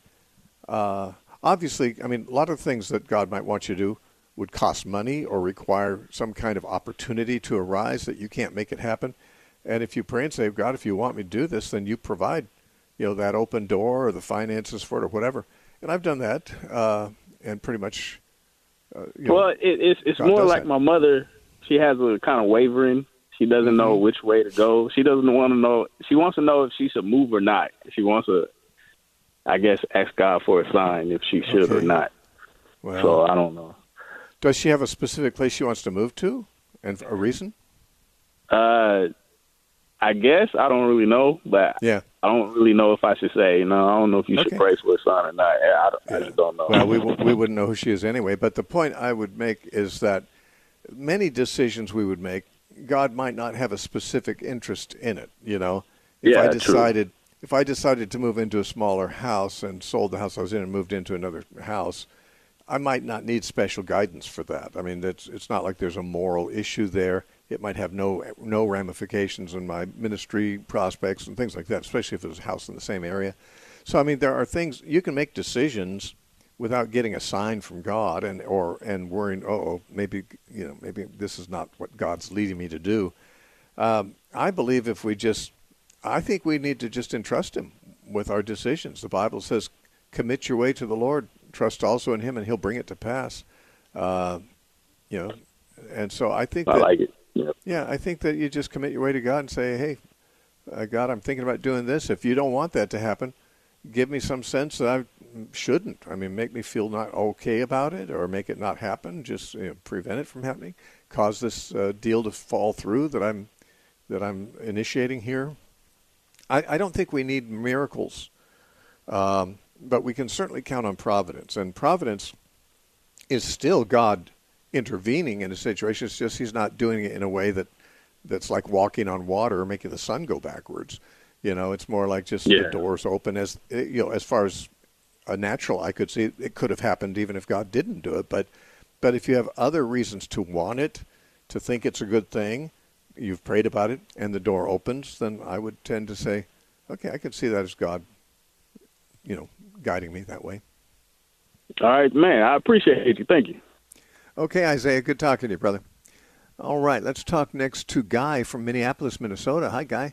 uh, obviously, I mean, a lot of things that God might want you to do would cost money or require some kind of opportunity to arise that you can't make it happen. And if you pray and say, God, if you want me to do this, then you provide, you know, that open door or the finances for it or whatever. And I've done that, uh, and pretty much. Uh, you well, know, it, it's it's God more like that. my mother. She has a kind of wavering. She doesn't mm-hmm. know which way to go. She doesn't want to know. She wants to know if she should move or not. She wants to, I guess, ask God for a sign if she should okay. or not. Well, so I don't know. Does she have a specific place she wants to move to, and a reason? Uh, I guess I don't really know, but yeah. I don't really know if I should say. No, I don't know if you okay. should pray for a sign or not. I, I, I just don't know. Well, we we wouldn't know who she is anyway. But the point I would make is that many decisions we would make, God might not have a specific interest in it. You know, if yeah, I decided true. if I decided to move into a smaller house and sold the house I was in and moved into another house, I might not need special guidance for that. I mean, it's it's not like there's a moral issue there. It might have no no ramifications in my ministry prospects and things like that, especially if there's a house in the same area. So, I mean, there are things you can make decisions without getting a sign from God and or and worrying, oh, maybe you know, maybe this is not what God's leading me to do. Um, I believe if we just, I think we need to just entrust Him with our decisions. The Bible says, "Commit your way to the Lord, trust also in Him, and He'll bring it to pass." Uh, you know, and so I think I that, like it. Yep. Yeah, I think that you just commit your way to God and say, hey, uh, God, I'm thinking about doing this. If you don't want that to happen, give me some sense that I shouldn't. I mean, make me feel not okay about it or make it not happen. Just you know, prevent it from happening. Cause this uh, deal to fall through that I'm that I'm initiating here. I, I don't think we need miracles, um, but we can certainly count on providence. And providence is still God intervening in a situation. It's just He's not doing it in a way that that's like walking on water or making the sun go backwards. You know, it's more like just yeah. the doors open. As you know, as far as a natural, I could see it could have happened even if God didn't do it. But but if you have other reasons to want it, to think it's a good thing, you've prayed about it, and the door opens, then I would tend to say, okay, I can see that as God, you know, guiding me that way. All right, man. I appreciate you. Thank you. Okay, Isaiah, good talking to you, brother. All right, let's talk next to Guy from Minneapolis, Minnesota. Hi, Guy.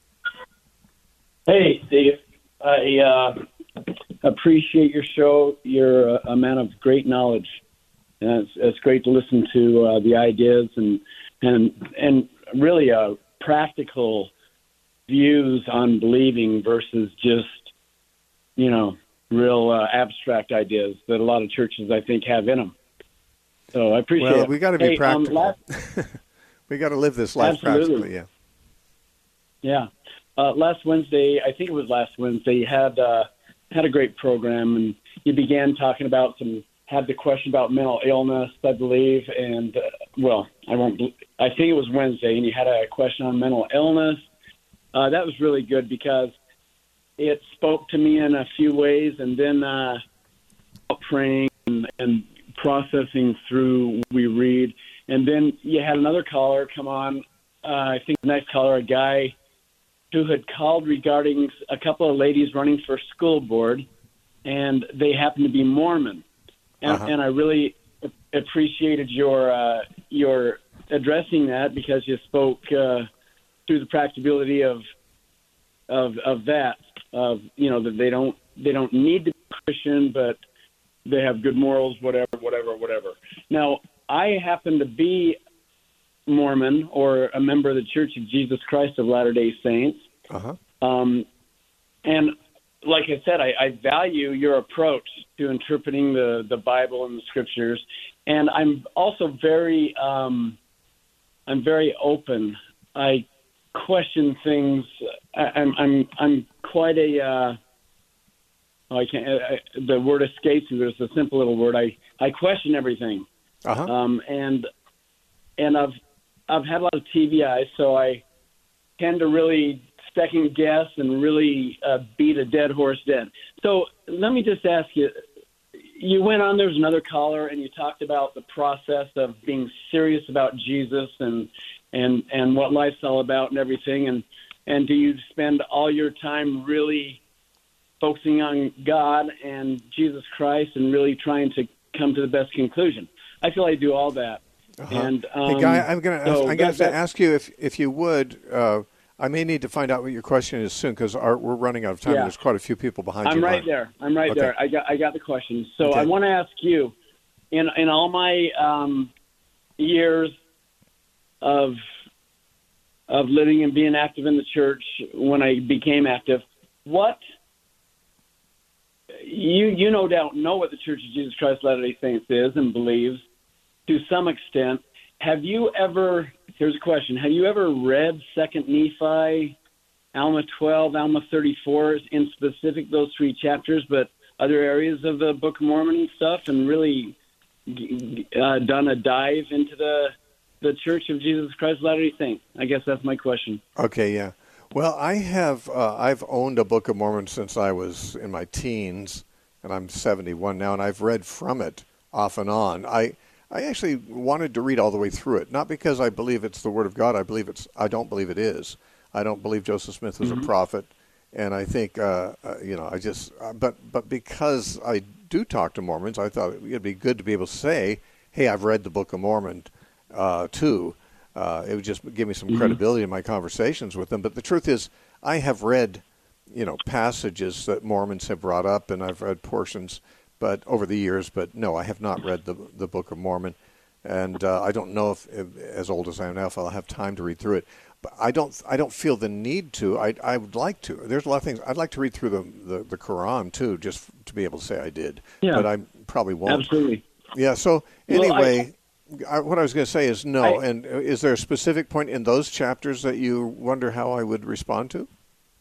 Hey, Steve. I uh, appreciate your show. You're a, a man of great knowledge, and it's, it's great to listen to uh, the ideas and and and really uh, practical views on believing versus just, you know, real uh, abstract ideas that a lot of churches, I think, have in them. So I appreciate well, it. we got to be hey, practical. Um, last, we got to live this life absolutely. practically, yeah. Yeah. Uh, last Wednesday, I think it was last Wednesday, you had, uh, had a great program, and you began talking about some, had the question about mental illness, I believe, and, uh, well, I won't, I think it was Wednesday, and you had a question on mental illness. Uh, that was really good because it spoke to me in a few ways, and then uh, praying and, and processing through we read. And then you had another caller come on, uh, I think the next caller, a guy who had called regarding a couple of ladies running for school board, and they happened to be Mormon. And, uh-huh. and I really appreciated your uh, your addressing that because you spoke uh, through the practicability of of of that, of you know that they don't they don't need to be Christian, but they have good morals, whatever, whatever, whatever. Now, I happen to be Mormon or a member of the Church of Jesus Christ of Latter-day Saints. Uh-huh. Um, and like I said, I, I value your approach to interpreting the, the Bible and the Scriptures. And I'm also very, um, I'm very open. I question things. I, I'm, I'm, I'm quite a, uh, I can't, I, the word escapes me, but it's a simple little word. I, I question everything. Uh-huh. Um, and, and I've, I've had a lot of T B I, so I tend to really second guess and really uh, beat a dead horse dead. So let me just ask you, you went on, there was another caller, and you talked about the process of being serious about Jesus and, and, and what life's all about and everything. And, and do you spend all your time really focusing on God and Jesus Christ and really trying to come to the best conclusion? I feel I do all that. Uh-huh. And um, hey, Guy, I'm going so to that, to ask you if if you would. Uh, I may need to find out what your question is soon because we're running out of time. Yeah. There's quite a few people behind I'm you. right line. there. I'm right okay. there. I got I got the question. So okay. I want to ask you, in in all my um, years of of living and being active in the church, when I became active, what you you no doubt know what the Church of Jesus Christ of Latter-day Saints is and believes to some extent. Have you ever, here's a question, have you ever read Second Nephi, Alma twelve, Alma thirty-four, in specific those three chapters, but other areas of the Book of Mormon and stuff, and really uh, done a dive into the the Church of Jesus Christ of Latter-day Saints? I guess that's my question. Okay, yeah. Well, I have, uh, I've owned a Book of Mormon since I was in my teens, and I'm seventy-one now, and I've read from it off and on. I I actually wanted to read all the way through it, not because I believe it's the Word of God. I believe it's. I don't believe it is. I don't believe Joseph Smith was mm-hmm. a prophet, and I think uh, uh, you know. I just. Uh, but but because I do talk to Mormons, I thought it'd be good to be able to say, "Hey, I've read the Book of Mormon uh, too." Uh, it would just give me some mm-hmm. credibility in my conversations with them. But the truth is, I have read, you know, passages that Mormons have brought up, and I've read portions. But over the years, but no, I have not read the the Book of Mormon, and uh, I don't know if, if, as old as I am now, if I'll have time to read through it. But I don't, I don't feel the need to. I, I would like to. There's a lot of things I'd like to read through the, the, the Quran too, just to be able to say I did. Yeah, but I probably won't. Absolutely. Yeah. So anyway, well, I, I, what I was going to say is no. I, and is there a specific point in those chapters that you wonder how I would respond to?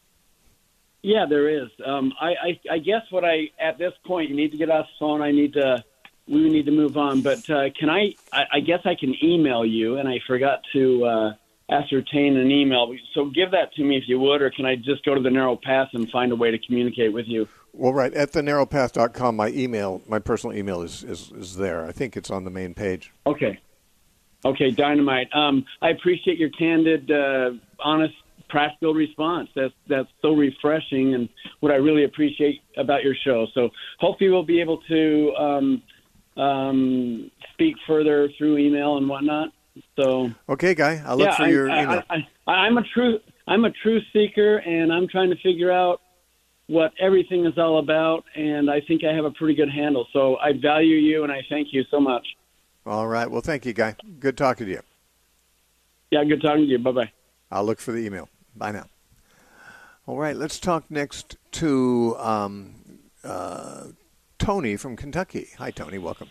Yeah, there is. Um, I, I, I guess what I, at this point, you need to get off the phone. I need to, we need to move on. But uh, can I, I, I guess I can email you, and I forgot to uh, ascertain an email. So give that to me if you would, or can I just go to the Narrow Path and find a way to communicate with you? Well, right. At the narrow path dot com, my email, my personal email is, is, is there. I think it's on the main page. Okay. Okay, dynamite. Um, I appreciate your candid, uh, honest, practical response. That's that's so refreshing, and what I really appreciate about your show. So hopefully we'll be able to um, um, speak further through email and whatnot. So okay, Guy, I'll look yeah, for I, your I, email. I, I, I'm a true I'm a truth seeker, and I'm trying to figure out what everything is all about. And I think I have a pretty good handle. So I value you, and I thank you so much. All right. Well, thank you, Guy. Good talking to you. Yeah, good talking to you. Bye-bye. I'll look for the email. Bye now. All right, let's talk next to um, uh, Tony from Kentucky. Hi, Tony. Welcome.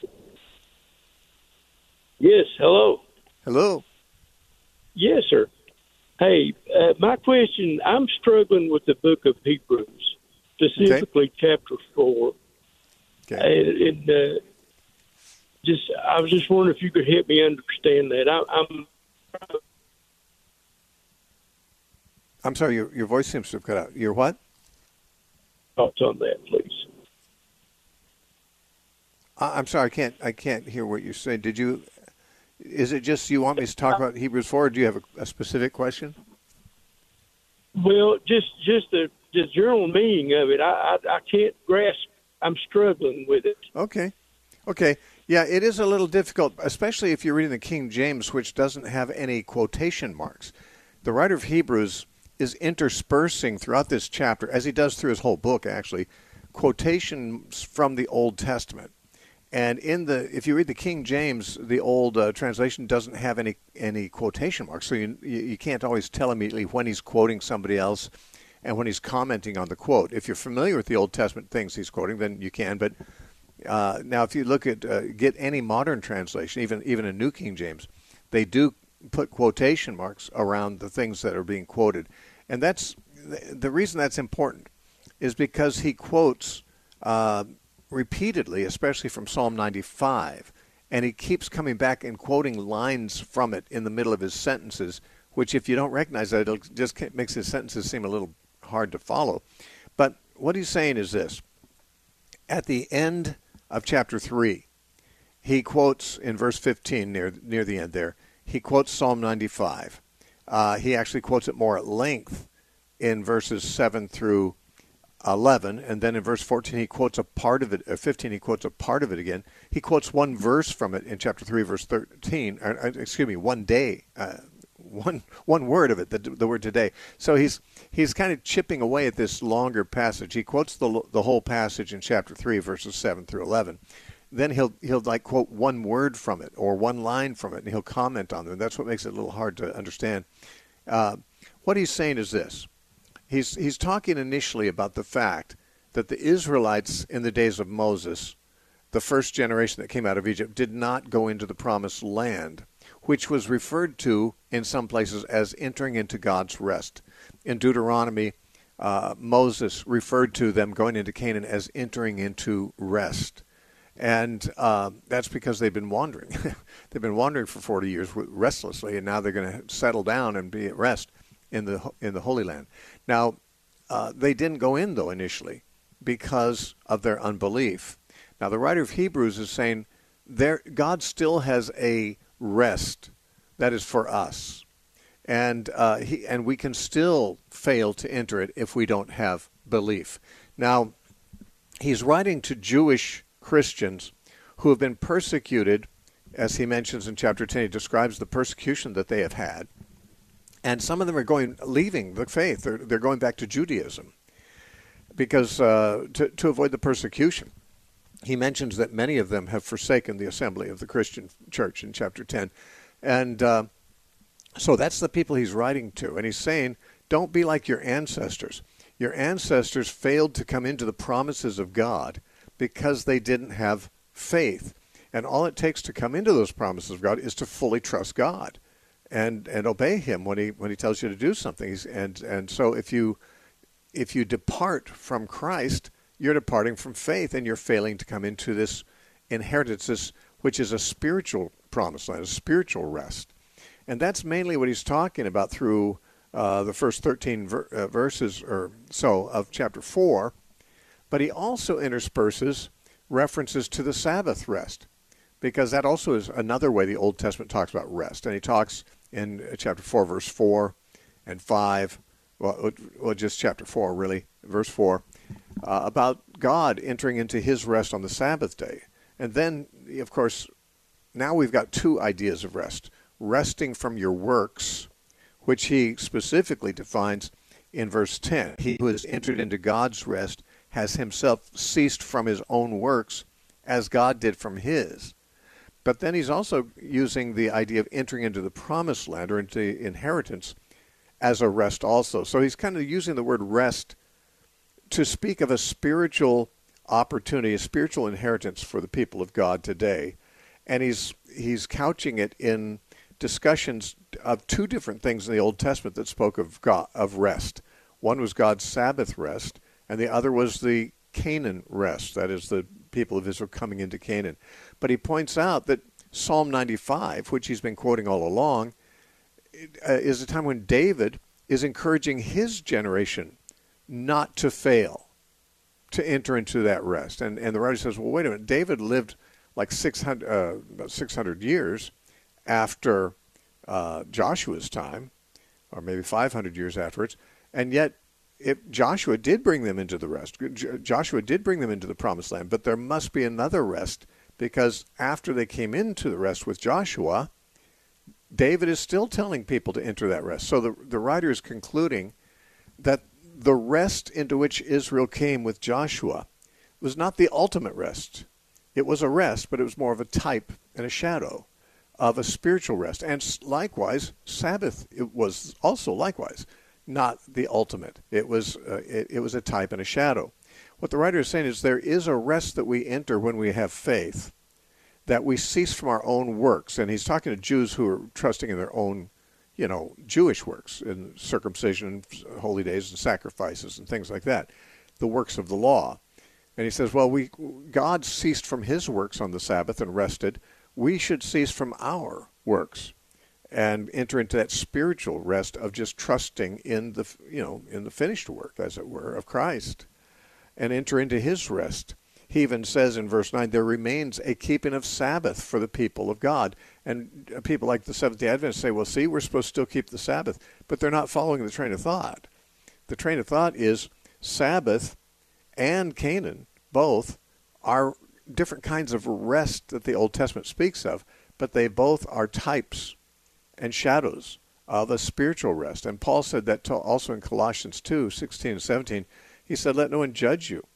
Yes, hello. Hello. Yes, sir. Hey, uh, my question, I'm struggling with the book of Hebrews, specifically okay. chapter four. Okay. And, and uh, just, I was just wondering if you could help me understand that. I, I'm I'm sorry, your your voice seems to have cut out. Your what? Thoughts on that, please. I'm sorry, I can't I can't hear what you're saying. Did you? Is it just you want me to talk about Hebrews four, or do you have a, a specific question? Well, just just the, the general meaning of it. I, I I can't grasp. I'm struggling with it. Okay. Okay. Yeah, it is a little difficult, especially if you're reading the King James, which doesn't have any quotation marks. The writer of Hebrews is interspersing throughout this chapter, as he does through his whole book, actually, quotations from the Old Testament. And in the, if you read the King James, the old uh, translation doesn't have any any quotation marks, so you you can't always tell immediately when he's quoting somebody else and when he's commenting on the quote. If you're familiar with the Old Testament things he's quoting, then you can. But uh, now, if you look at uh, get any modern translation, even even a New King James, they do put quotation marks around the things that are being quoted, and that's the reason that's important is because he quotes uh, repeatedly, especially from Psalm ninety-five, and he keeps coming back and quoting lines from it in the middle of his sentences, which if you don't recognize that, it just makes his sentences seem a little hard to follow. But what he's saying is this: at the end of chapter three, he quotes in verse fifteen, near near the end there, he quotes Psalm ninety-five. Uh, he actually quotes it more at length in verses seven through eleven, and then in verse fourteen he quotes a part of it, or fifteen he quotes a part of it again. He quotes one verse from it in chapter three, verse thirteen, or, excuse me, one day, uh, one one word of it, the, the word today. So he's he's kind of chipping away at this longer passage. He quotes the the whole passage in chapter three, verses seven through eleven. Then he'll he'll like quote one word from it or one line from it, and he'll comment on them. That's what makes it a little hard to understand. Uh, what he's saying is this: he's he's talking initially about the fact that the Israelites in the days of Moses, the first generation that came out of Egypt, did not go into the promised land, which was referred to in some places as entering into God's rest. In Deuteronomy, uh, Moses referred to them going into Canaan as entering into rest. And uh, that's because they've been wandering. They've been wandering for forty years restlessly, and now they're going to settle down and be at rest in the in the Holy Land. Now, uh, they didn't go in, though, initially because of their unbelief. Now, the writer of Hebrews is saying there, God still has a rest that is for us, and uh, he and we can still fail to enter it if we don't have belief. Now, he's writing to Jewish Christians who have been persecuted, as he mentions in chapter ten. He describes the persecution that they have had, and some of them are going, leaving the faith. They're, they're going back to Judaism because uh, to, to avoid the persecution. He mentions that many of them have forsaken the assembly of the Christian church in chapter ten, and uh, so that's the people he's writing to, and he's saying, don't be like your ancestors. Your ancestors failed to come into the promises of God because they didn't have faith. And all it takes to come into those promises of God is to fully trust God and and obey him when he when he tells you to do something. He's, and and so if you if you depart from Christ, you're departing from faith, and you're failing to come into this inheritance, this, which is a spiritual promised land, a spiritual rest. And that's mainly what he's talking about through uh, the first thirteen ver- uh, verses or so of chapter four. But he also intersperses references to the Sabbath rest, because that also is another way the Old Testament talks about rest. And he talks in chapter four, verse four and five, well, well just chapter four, really, verse four, uh, about God entering into his rest on the Sabbath day. And then, of course, now we've got two ideas of rest. Resting from your works, which he specifically defines in verse ten. He who has entered into God's rest has himself ceased from his own works as God did from his. But then he's also using the idea of entering into the promised land or into inheritance as a rest also. So he's kind of using the word rest to speak of a spiritual opportunity, a spiritual inheritance for the people of God today. And he's he's couching it in discussions of two different things in the Old Testament that spoke of God, of rest. One was God's Sabbath rest, and the other was the Canaan rest, that is the people of Israel coming into Canaan. But he points out that Psalm ninety-five, which he's been quoting all along, uh, is a time when David is encouraging his generation not to fail, to enter into that rest. And and the writer says, well, wait a minute, David lived like six hundred, uh, about six hundred years after uh, Joshua's time, or maybe five hundred years afterwards, and yet if Joshua did bring them into the rest. Joshua did bring them into the promised land, but there must be another rest, because after they came into the rest with Joshua, David is still telling people to enter that rest. So the, the writer is concluding that the rest into which Israel came with Joshua was not the ultimate rest. It was a rest, but it was more of a type and a shadow of a spiritual rest. And likewise, Sabbath, it was also likewise not the ultimate. It was uh, it, it was a type and a shadow. What the writer is saying is there is a rest that we enter when we have faith, that we cease from our own works. And he's talking to Jews who are trusting in their own, you know, Jewish works, in circumcision, holy days, and sacrifices, and things like that, the works of the law. And he says, well, we God ceased from his works on the Sabbath and rested. We should cease from our works and enter into that spiritual rest of just trusting in the, you know, in the finished work, as it were, of Christ, and enter into his rest. He even says in verse nine, there remains a keeping of Sabbath for the people of God. And people like the Seventh-day Adventists say, well, see, we're supposed to still keep the Sabbath, but they're not following the train of thought. The train of thought is Sabbath and Canaan, both, are different kinds of rest that the Old Testament speaks of, but they both are types and shadows of a spiritual rest. And Paul said that also in Colossians two, sixteen and seventeen. He said, let no one judge you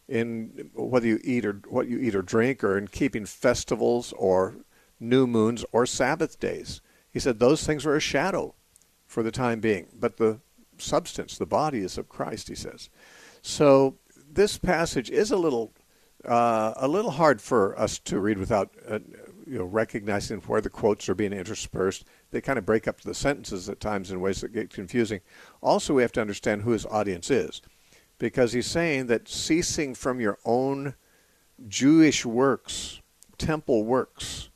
in whether you eat or what you eat or drink, or in keeping festivals or new moons or Sabbath days. He said those things are a shadow for the time being, but the substance, the body, is of Christ, he says. So this passage is a little uh, a little hard for us to read without uh, you know, recognizing where the quotes are being interspersed. They kind of break up the sentences at times in ways that get confusing. Also, we have to understand who his audience is, because he's saying that ceasing from your own Jewish works, temple works,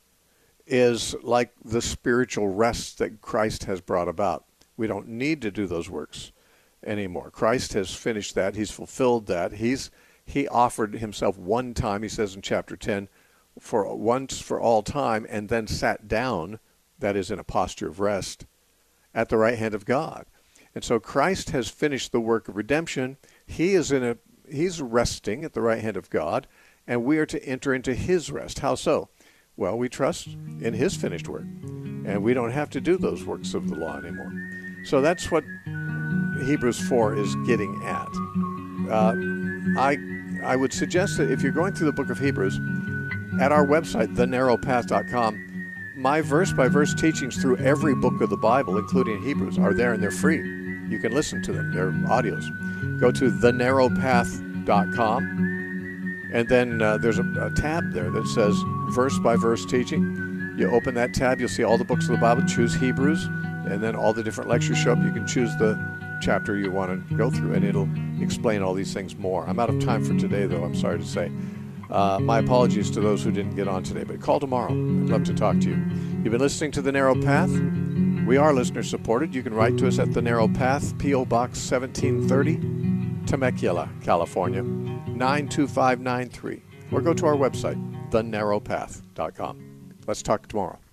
is like the spiritual rest that Christ has brought about. We don't need to do those works anymore. Christ has finished that. He's fulfilled that. He's He offered himself one time, he says in chapter ten, for once for all time, and then sat down, that is in a posture of rest, at the right hand of God. And so Christ has finished the work of redemption. He is in a he's resting at the right hand of God, and we are to enter into his rest. How so? Well, we trust in his finished work, and we don't have to do those works of the law anymore. So that's what Hebrews four is getting at. Uh, I I would suggest that if you're going through the book of Hebrews, at our website, the narrow path dot com, my verse-by-verse teachings through every book of the Bible, including Hebrews, are there, and they're free. You can listen to them. They're audios. Go to the narrow path dot com, and then uh, there's a, a tab there that says verse-by-verse teaching. You open that tab, you'll see all the books of the Bible. Choose Hebrews, and then all the different lectures show up. You can choose the chapter you want to go through, and it'll explain all these things more. I'm out of time for today, though, I'm sorry to say. Uh, my apologies to those who didn't get on today, but call tomorrow. I'd love to talk to you. You've been listening to The Narrow Path. We are listener-supported. You can write to us at The Narrow Path, P O. Box seventeen thirty, Temecula, California, nine two five nine three. Or go to our website, the narrow path dot com. Let's talk tomorrow.